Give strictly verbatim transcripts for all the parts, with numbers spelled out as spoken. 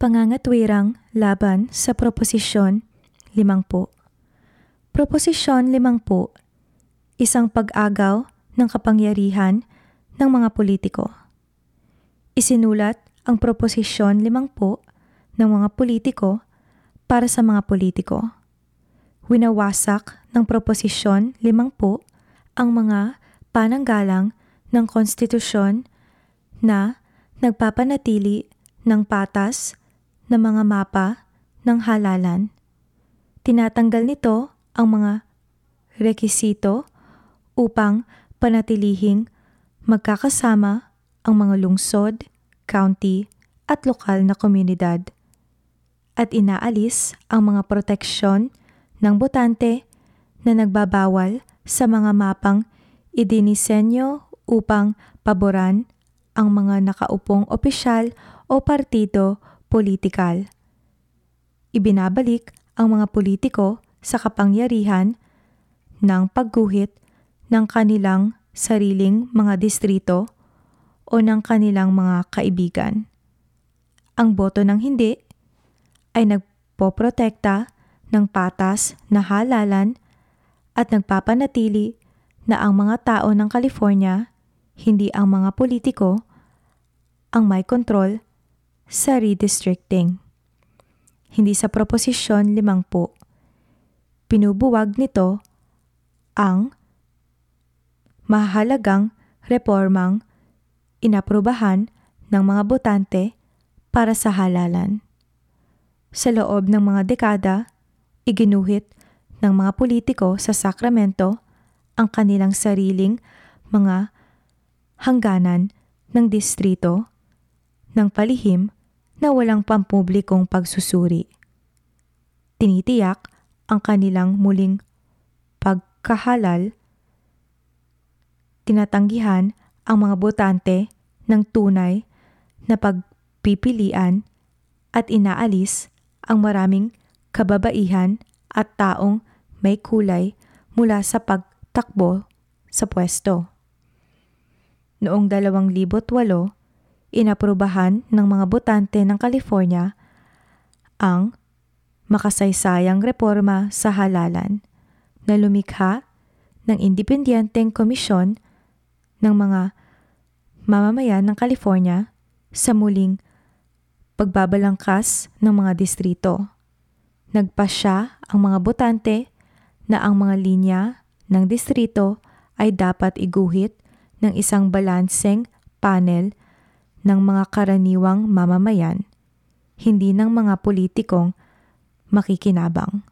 Pangangatwirang laban sa Proposisyon limangpu. Proposisyon limangpu, isang pag-agaw ng kapangyarihan ng mga politiko. Isinulat ang Proposisyon limangpu ng mga politiko para sa mga politiko. Winawasak ng Proposisyon limangpu ang mga pananggalang ng konstitusyon na nagpapanatili ng patas na mga mapa ng halalan. Tinatanggal nito ang mga rekisito upang panatilihing magkakasama ang mga lungsod, county at lokal na komunidad. At inaalis ang mga proteksyon ng botante na nagbabawal sa mga mapang idinisenyo upang paboran ang mga nakaupong opisyal o partido politikal. Ibinabalik ang mga politiko sa kapangyarihan ng pagguhit ng kanilang sariling mga distrito o ng kanilang mga kaibigan. Ang boto ng hindi ay nagpoprotekta ng patas na halalan at nagpapanatili na ang mga tao ng California, hindi ang mga politiko, ang may kontrol sa redistricting. Hindi sa Proposisyon limangpu. Pinubuwag nito ang mahalagang reformang inaprubahan ng mga botante para sa halalan. Sa loob ng mga dekada, iginuhit ng mga politiko sa Sacramento ang kanilang sariling mga hangganan ng distrito ng palihim na walang pampublikong pagsusuri. Tinitiyak ang kanilang muling pagkahalal. Tinatanggihan ang mga botante ng tunay na pagpipilian at inaalis ang maraming kababaihan at taong may kulay mula sa pagtakbo sa pwesto. Noong dalawang libo't walo, inaprubahan ng mga botante ng California ang makasaysayang reforma sa halalan na lumikha ng independenteng komisyon ng mga mamamayan ng California sa muling pagbabalangkas ng mga distrito. Nagpasya ang mga botante na ang mga linya ng distrito ay dapat iguhit ng isang balanseng panel ng mga karaniwang mamamayan, hindi ng mga politikong makikinabang.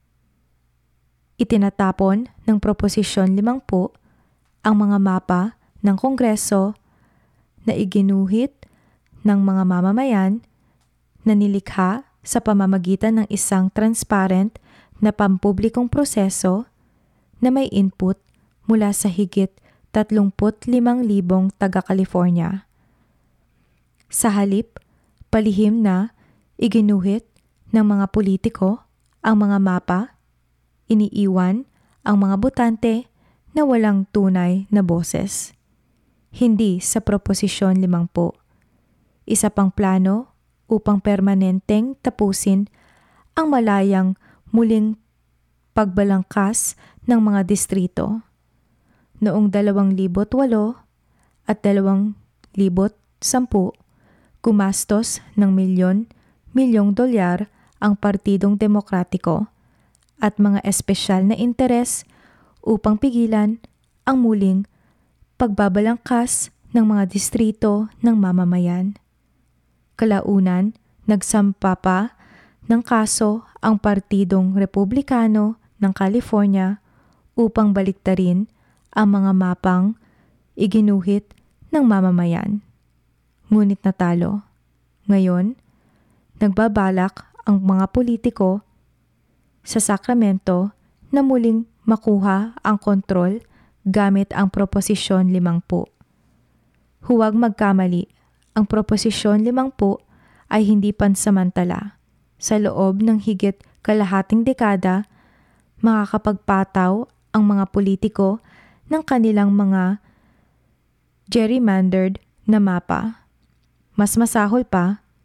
Itinatapon ng Proposisyon limangpu ang mga mapa ng Kongreso na iginuhit ng mga mamamayan na nilikha sa pamamagitan ng isang transparent na pampublikong proseso na may input mula sa higit tatlumpu't limang libong taga-California. Sa halip, palihim na iginuhit ng mga politiko ang mga mapa, iniiwan ang mga botante na walang tunay na boses. Hindi sa Proposisyon limangpu. Isa pang plano upang permanenteng tapusin ang malayang muling pagbalangkas ng mga distrito. Noong dalawang libo't walo at dalawang libo't sampu, gumastos ng milyon-milyong dolyar ang Partidong Demokratiko at mga espesyal na interes upang pigilan ang muling pagbabalangkas ng mga distrito ng mamamayan. Kalaunan, nagsampa pa ng kaso ang Partidong Republikano ng California upang baliktarin ang mga mapang iginuhit ng mamamayan. Ngunit natalo. Ngayon, nagbabalak ang mga politiko sa Sacramento na muling makuha ang kontrol gamit ang Proposisyon limangpu. Huwag magkamali, ang Proposisyon limangpu ay hindi pansamantala. Sa loob ng higit kalahating dekada, makakapagpataw ang mga politiko ng kanilang mga gerrymandered na mapa. Mas masahol pa,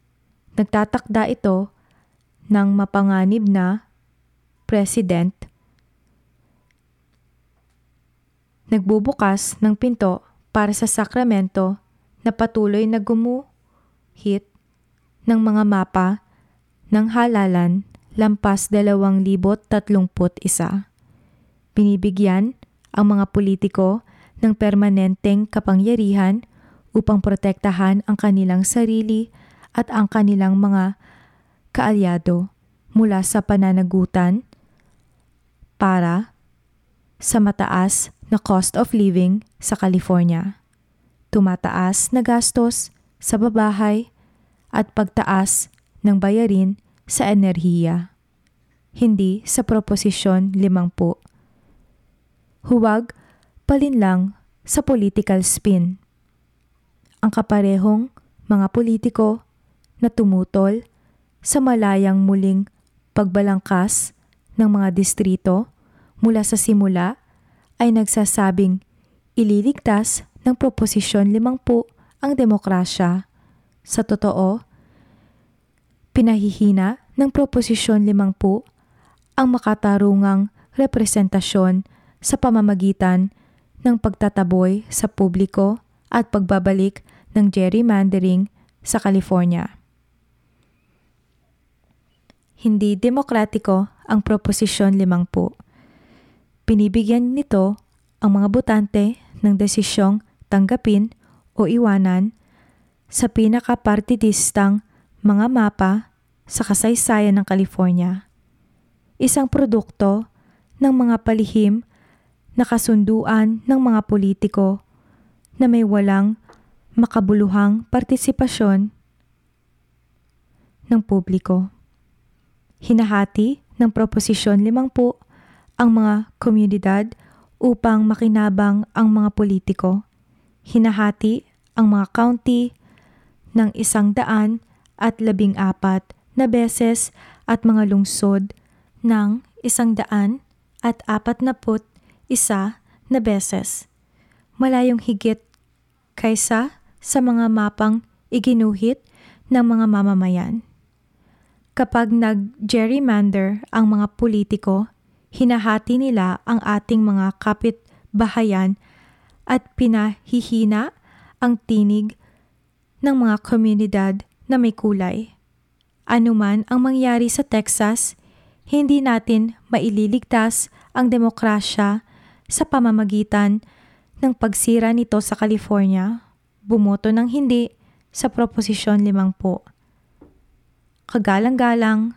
Nagtatakda ito ng mapanganib na president. Nagbubukas ng pinto para sa sakramento na patuloy na gumuhit ng mga mapa ng halalan lampas dalawang libot tatlumput isa. Binibigyan ang mga politiko ng permanenteng kapangyarihan upang protektahan ang kanilang sarili at ang kanilang mga kaalyado mula sa pananagutan para sa mataas na cost of living sa California, tumataas na gastos sa babahay at pagtaas ng bayarin sa enerhiya. Hindi sa Proposisyon limampu. Huwag palinlang sa political spin. Ang kaparehong mga politiko na tumutol sa malayang muling pagbalangkas ng mga distrito mula sa simula ay nagsasabing ililigtas ng Proposisyon limampu ang demokrasya. Sa totoo, pinahihina ng Proposisyon limampu ang makatarungang representasyon sa pamamagitan ng pagtataboy sa publiko at pagbabalik ng gerrymandering sa California. Hindi demokratiko ang Proposisyon limampu. Pinibigyan nito ang mga botante ng desisyong tanggapin o iwanan sa pinakapartidistang mga mapa sa kasaysayan ng California. Isang produkto ng mga palihim na kasunduan ng mga politiko na may walang makabuluhang partisipasyon ng publiko. Hinahati ng Proposisyon limampu ang mga komunidad upang makinabang ang mga politiko. Hinahati ang mga county ng isang daan at labing apat na beses at mga lungsod ng isang daan at apat na put isa na beses. Malayong higit kaysa sa mga mapang iginuhit ng mga mamamayan. Kapag nag-gerrymander ang mga politiko, hinahati nila ang ating mga kapitbahayan at pinahihina ang tinig ng mga komunidad na may kulay. Anuman ang mangyari sa Texas, hindi natin maililigtas ang demokrasya sa pamamagitan ng pagsira nito sa California. Bumoto ng hindi sa Proposisyon limampu. Kagalang-galang,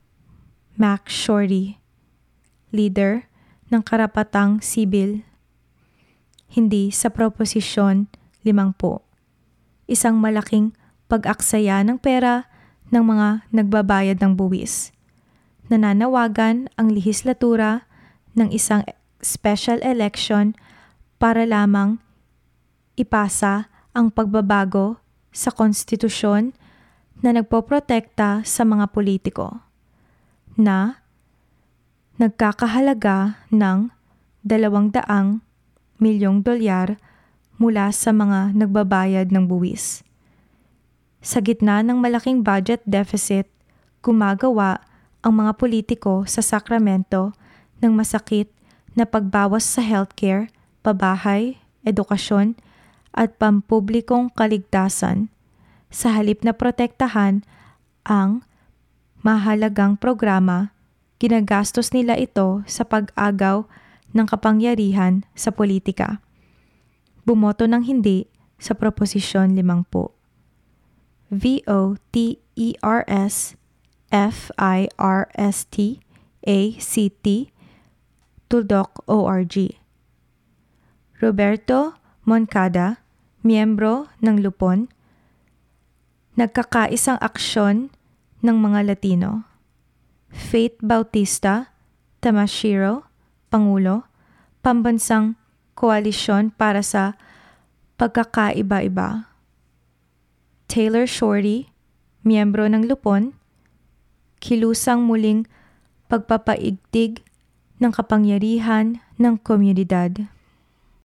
Max Shorty, leader ng karapatang sibil, hindi sa Proposisyon limampu. Isang malaking pag-aksaya ng pera ng mga nagbabayad ng buwis. Nananawagan ang lehislatura ng isang special election para lamang ipasa ang pagbabago sa konstitusyon na nagpoprotekta sa mga politiko na nagkakahalaga ng dalawang daang milyong dolyar mula sa mga nagbabayad ng buwis. Sa gitna ng malaking budget deficit, gumagawa ang mga politiko sa Sacramento ng masakit na pagbawas sa healthcare, pabahay, edukasyon at pampublikong kaligtasan sa halip na protektahan ang mahalagang programa. Ginagastos nila ito sa pag-agaw ng kapangyarihan sa politika. Bumoto ng hindi sa Proposisyon limampu. V O T E R S F I R S T A C T tuldok org. Roberto Moncada, miyembro ng Lupon, nagkakaisang aksyon ng mga Latino. Faith Bautista, Tamashiro, Pangulo, Pambansang Koalisyon para sa Pagkakaiba-iba. Taylor Shorty, miyembro ng Lupon, kilusang muling pagpapaigtig ng kapangyarihan ng komunidad.